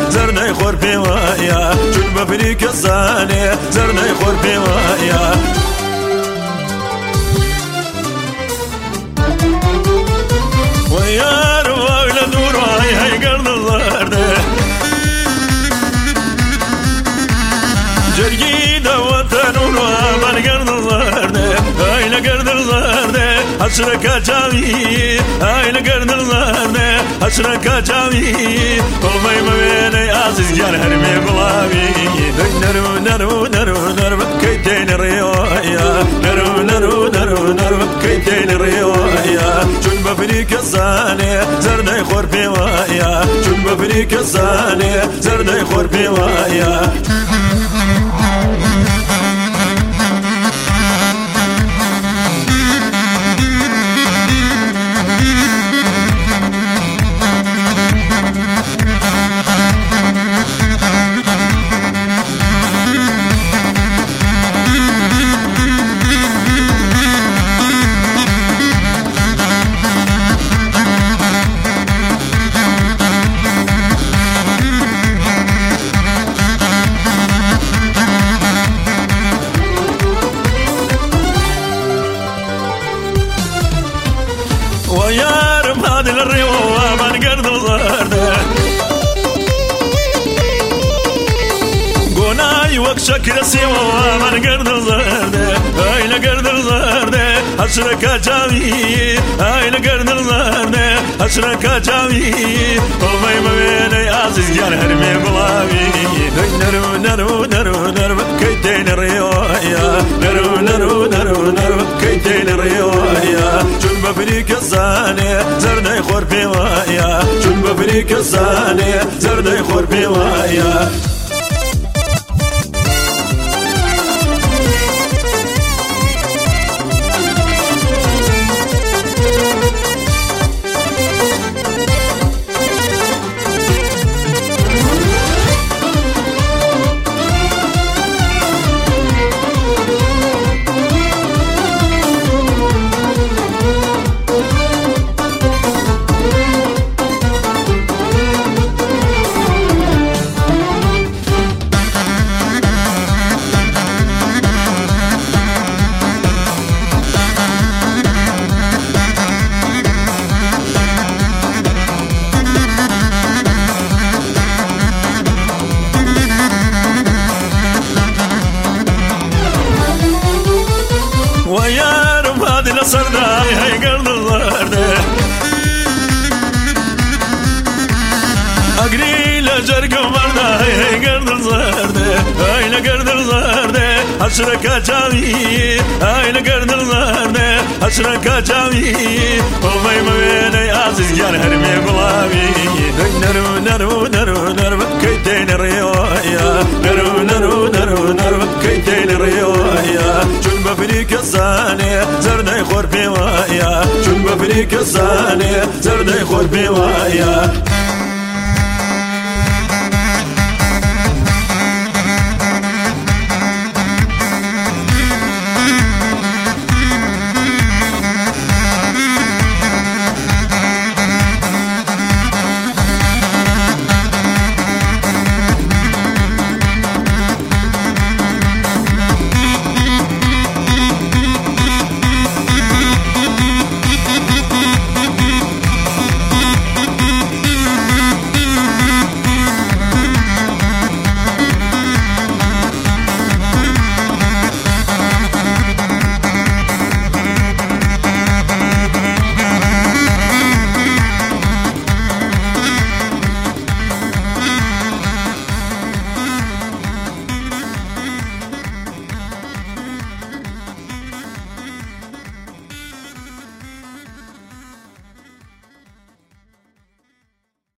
زرني خور بوايا چون بفريك الزاني زرني خور بوايا ويا رواي لدور هاي قرن الزرده جرقيدة وطنون ومن قرن الزرده هاي لقرن الزرده حسرك جاوي هاي لقرن الزرده حسرك جاوي ومي مبيني عزيز جار هرمي بلاوي نرو نرو نرو نرو كيدين ريويا نرو نرو نرو نرو كيدين ريويا چون بفريك الزاني زرني خور بوايا چون بفريك الزاني زرني خور بوايا ويا رب هذه الريوة من قرد الزرده قناي وكشكر سوا من قرد الزرده هاي لقرد الزرده حشرك جاوي هاي لقرد الزرده حشرك جاوي ومي مبيني عزيز جار هرمي بلاوي نرو نرو نرو نرو كيدين ريويا نرو نرو نرو نرو كيدين ريويا چون بفريك الزاني زرني خور بوايا چون بفريك الزاني زرني خور بوايا ويا رب هذه الصردة هاي قرن الزرده أقري لجرق مرده هاي قرن الزرده هاي لقرن الزرده حشرك جاوي هاي لقرن الزرده حشرك جاوي ومي مبيني عزيز جار هرمي بلاوي نرو نرو نرو نرو كيدين ريويا نرو نرو نرو نرو كيدين ريويا چون بفريك الزاني زرني خور بوايا چون بفريك الزاني زرني خور بوايا